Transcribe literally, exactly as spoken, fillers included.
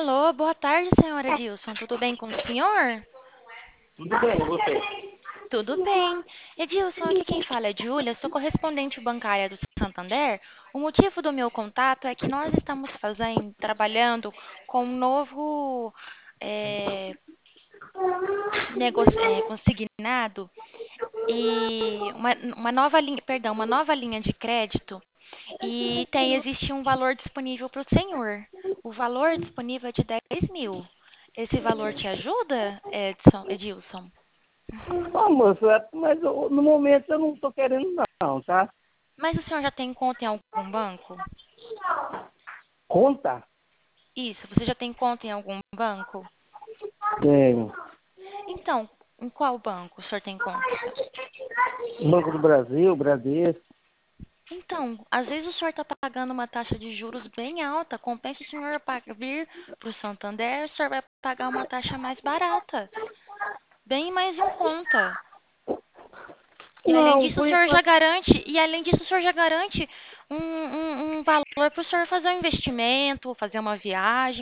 Alô, boa tarde, senhora Edilson. Tudo bem com o senhor? Tudo bem, e você? Tudo bem. Edilson, aqui quem fala é Júlia, sou correspondente bancária do Santander. O motivo do meu contato é que nós estamos fazendo, trabalhando com um novo é, nego- é, consignado e uma, uma nova linha, perdão, uma nova linha de crédito e tem existe um valor disponível para o senhor. O valor disponível é de dez mil. Esse valor te ajuda, Edson, Edilson? Ô, moço, é- mas eu- no momento eu não estou querendo não, tá? Mas o senhor já tem conta em algum banco? Conta? Isso, você já tem conta em algum banco? Tenho. Então, em qual banco o senhor tem conta? Banco do Brasil, Bradesco. Então, às vezes o senhor está pagando uma taxa de juros bem alta. Compensa o senhor pa- vir para o Santander, o senhor vai pagar uma taxa mais barata, bem mais em conta. E além Não, disso, o por senhor já enquanto. garante, e além disso, o senhor já garante um, um, um valor para o senhor fazer um investimento, fazer uma viagem.